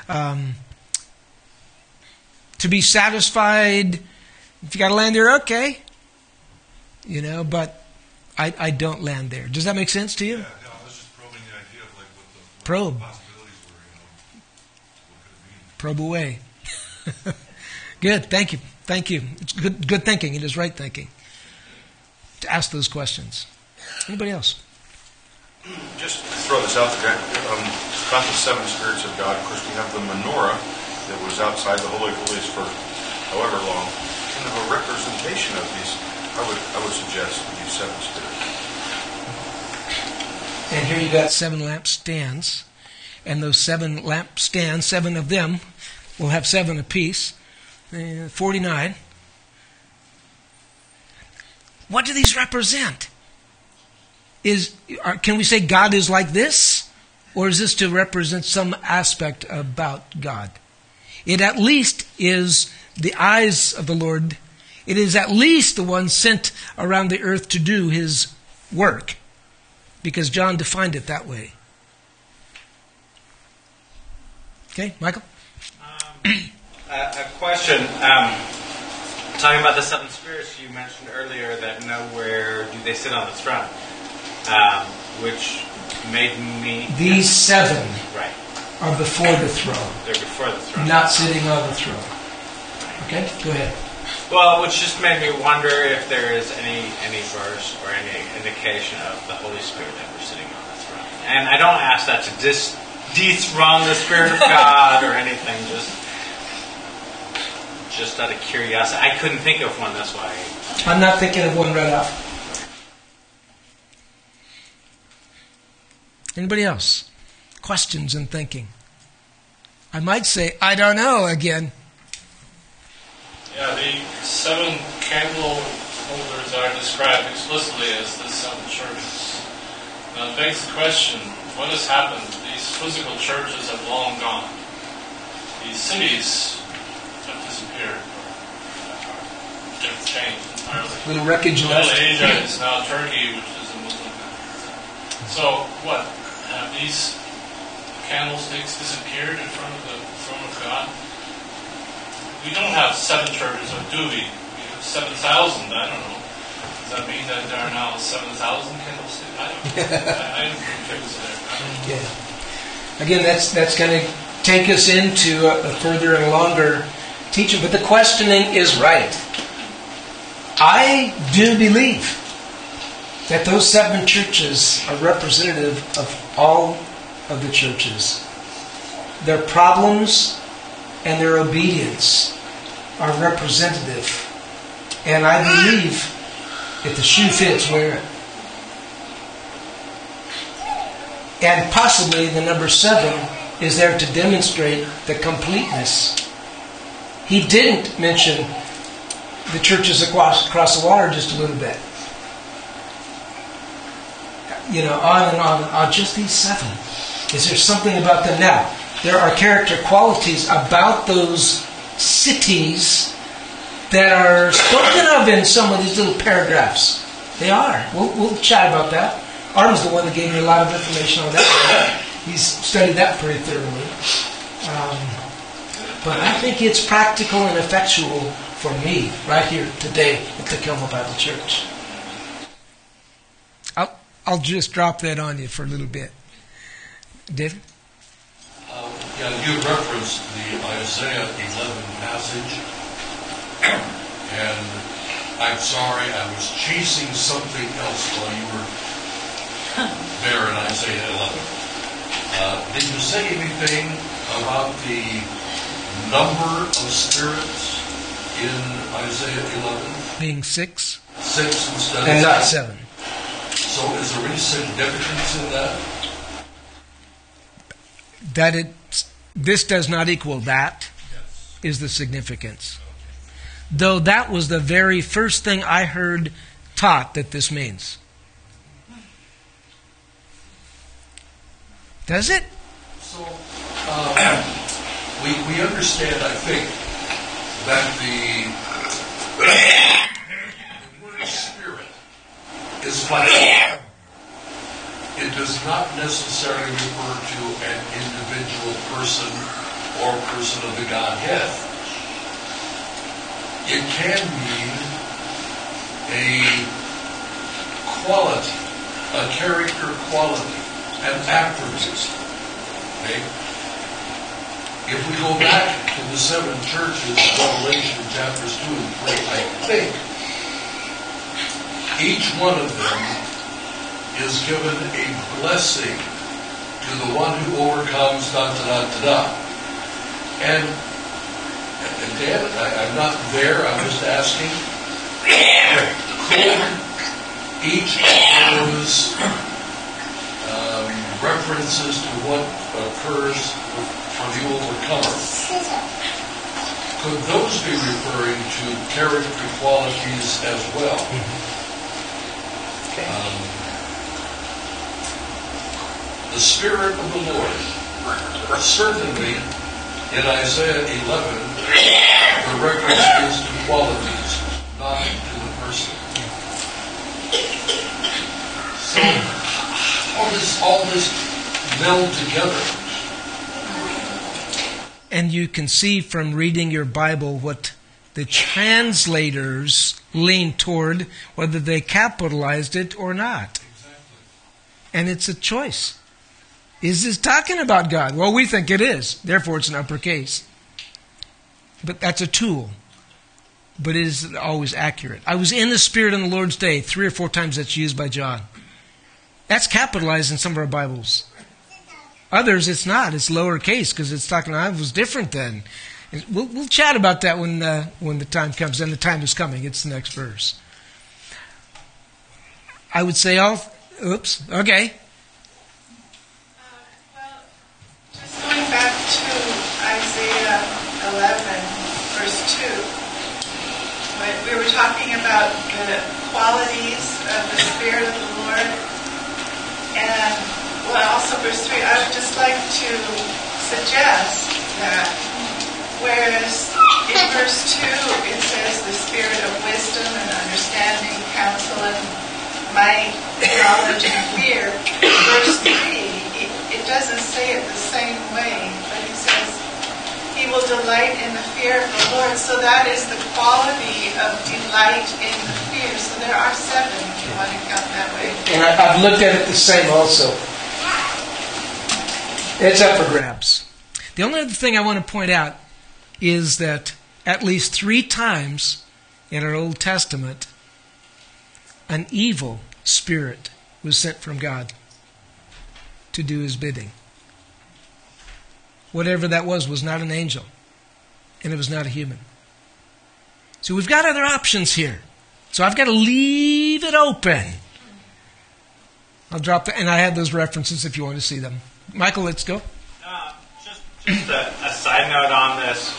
To be satisfied, if you got to land there, okay. But I don't land there. Does that make sense to you? Yeah, I was just probing the idea of what Probe. the possibilities were, Probe away. Good, thank you. It's good thinking. It is right thinking. To ask those questions. Anybody else? Just to throw this out there, about the 7 spirits of God, of course we have the menorah that was outside the Holy of Holies for however long, kind of a representation of these, I would suggest, these 7 spirits. And here you got 7 lampstands, and those 7 lampstands, 7 of them will have 7 apiece, 49. What do these represent? Can we say God is like this? Or is this to represent some aspect about God? It at least is the eyes of the Lord. It is at least the one sent around the earth to do His work. Because John defined it that way. Okay, Michael? A question. Talking about the 7 spirits, you mentioned earlier that nowhere do they sit on the throne. Which made me... These 7 right. are before the throne. They're before the throne. Not sitting on the throne. Okay, go ahead. Well, which just made me wonder if there is any verse or any indication of the Holy Spirit ever sitting on the throne. And I don't ask that to dethrone the Spirit of God or anything, just out of curiosity. I couldn't think of one, that's why. I'm not thinking of one right off. Anybody else? Questions and thinking? I might say, I don't know again. Yeah, the 7 candle holders are described explicitly as the 7 churches. Now it begs the question, what has happened? These physical churches have long gone. These cities have disappeared or have changed entirely. Little wreckage left. Asia is now Turkey, which is a Muslim country. So what? Have these candlesticks disappeared in front of the throne of God? We don't have 7 churches, or do we? We have 7,000, I don't know. Does that mean that there are now 7,000 candlesticks? I don't know. I don't think it's there. Yeah. Again, that's going to take us into a further and longer teaching, but the questioning is right. I do believe that those 7 churches are representative of all of the churches. Their problems and their obedience are representative. And I believe if the shoe fits, wear it. And possibly the number 7 is there to demonstrate the completeness. He didn't mention the churches across the water just a little bit. On and on, just these 7. Is there something about them now? There are character qualities about those cities that are spoken of in some of these little paragraphs. They are. We'll chat about that. Arden's the one that gave me a lot of information on that. He's studied that pretty thoroughly. But I think it's practical and effectual for me right here today at the Tacoma Bible Church. I'll just drop that on you for a little bit. David? You referenced the Isaiah 11 passage, and I'm sorry, I was chasing something else while you were there in Isaiah 11. Did you say anything about the number of spirits in Isaiah 11? Being 6? 6 instead of and not 7. So is there any significance in that? this does not equal that is the significance. Though that was the very first thing I heard taught that this means. Does it? So, we understand, I think, that the word spirit is like, it does not necessarily refer to an individual person or person of the Godhead. It can mean a quality, a character quality, an attribute. Okay? If we go back to the 7 churches, Revelation chapters 2 and 3, I think each one of them is given a blessing to the one who overcomes, And Dan, I'm not there, I'm just asking, could each of those references to what occurs for the overcomer, could those be referring to character qualities as well? The Spirit of the Lord. Certainly, in Isaiah 11, the reference is to qualities, not to the person. So, all this meld together. And you can see from reading your Bible what the translators lean toward, whether they capitalized it or not. Exactly. And it's a choice. Is this talking about God? Well, we think it is. Therefore, it's an uppercase. But that's a tool. But it isn't always accurate. I was in the Spirit on the Lord's day. 3 or 4 times that's used by John. That's capitalized in some of our Bibles. Others, it's not. It's lowercase because it's talking, I was different then. We'll chat about that when the time comes. And the time is coming. It's the next verse. I would say okay. Going back to Isaiah 11, verse 2, when we were talking about the qualities of the Spirit of the Lord, and also verse 3, I would just like to suggest that whereas in verse 2 it says the Spirit of wisdom and understanding, counsel and might, knowledge and fear, verse 3, it doesn't say it the same way, but it says, He will delight in the fear of the Lord. So that is the quality of delight in the fear. So there are 7, if you want to count that way. And I've looked at it the same also. It's up for grabs. The only other thing I want to point out is that at least 3 times in our Old Testament, an evil spirit was sent from God to do His bidding. Whatever that was not an angel. And it was not a human. So we've got other options here. So I've got to leave it open. I'll drop that, and I have those references if you want to see them. Michael, let's go. Just a side note on this.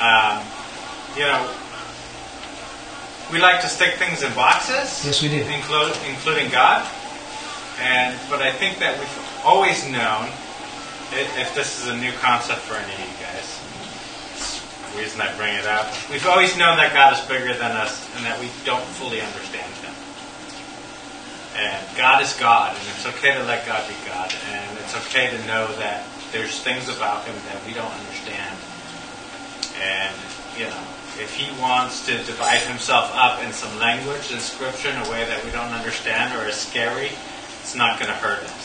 We like to stick things in boxes. Yes, we do. Including God. But I think that we've always known, if this is a new concept for any of you guys, it's the reason I bring it up, we've always known that God is bigger than us and that we don't fully understand Him. And God is God, and it's okay to let God be God, and it's okay to know that there's things about Him that we don't understand. And, if He wants to divide Himself up in some language in Scripture in a way that we don't understand or is scary, it's not going to hurt us.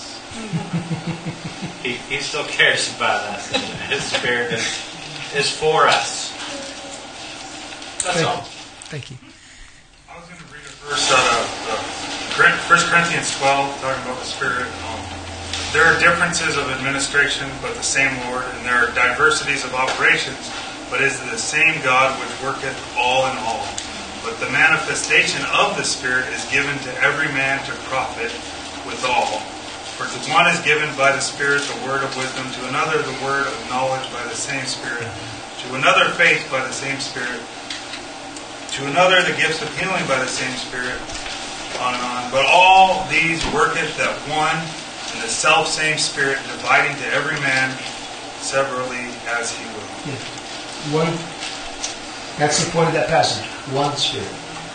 He still cares about us, and His Spirit is for us. That's all. Thank you. I was going to read a verse out of 1 Corinthians 12, talking about the Spirit. There are differences of administration, but the same Lord, and there are diversities of operations, but it is the same God which worketh all in all. But the manifestation of the Spirit is given to every man to profit withal. For to one is given by the Spirit the word of wisdom, to another the word of knowledge by the same Spirit, to another faith by the same Spirit, to another the gifts of healing by the same Spirit, on and on. But all these worketh that one and the self same Spirit, dividing to every man severally as he will. Yeah. One. That's the point of that passage. One Spirit.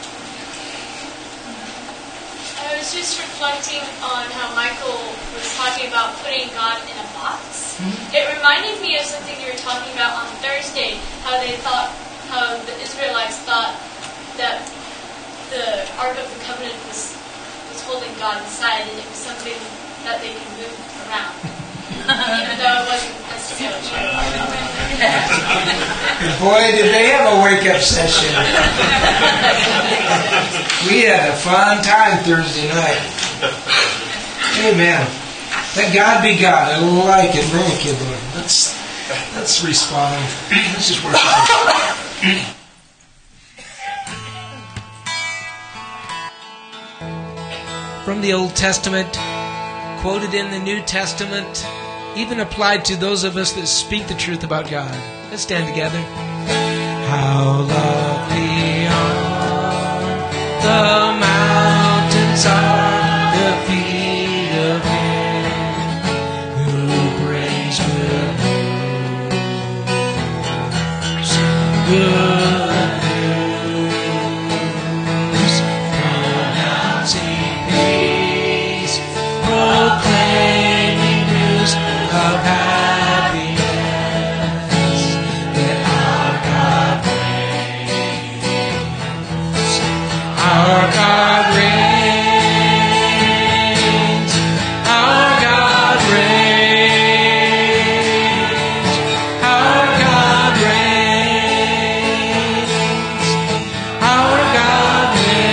I was just reflecting on how Michael was talking about putting God in a box. Mm-hmm. It reminded me of something you were talking about on Thursday, how the Israelites thought that the Ark of the Covenant was holding God inside, and it was something that they could move around. Even though it wasn't necessarily true. Boy, did they have a wake-up session. We had a fun time Thursday night. Amen. Let God be God. I like it. Thank you, Lord. Let's respond. Let's just worship Him. From the Old Testament, quoted in the New Testament, even applied to those of us that speak the truth about God. Let's stand together. How lovely are the mountains are the feet of Him who brings good news, pronouncing peace, proclaiming news of happiness, that our God reigns. Our God reigns. Our God reigns. Our God reigns. Our God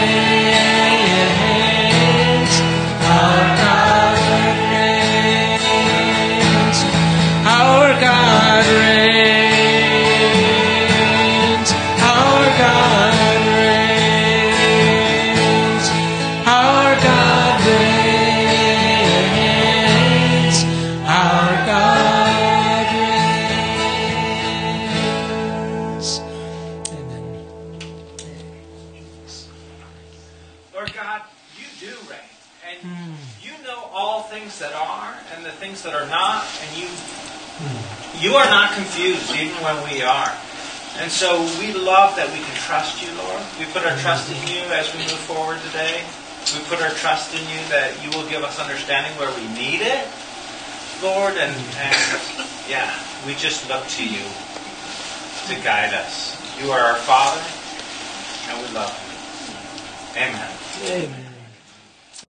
reigns. Our God reigns. Our God reigns. Our God reigns. Our God reigns. Our God reigns. Amen. Lord God, you do reign. And you know all things that are and the things that are not. And you are not confused even when we are. And so we love that we can trust you, Lord. We put our trust in you as we move forward today. We put our trust in you that you will give us understanding where we need it, Lord. And yeah, we just look to you to guide us. You are our Father, and we love you. Amen. Amen.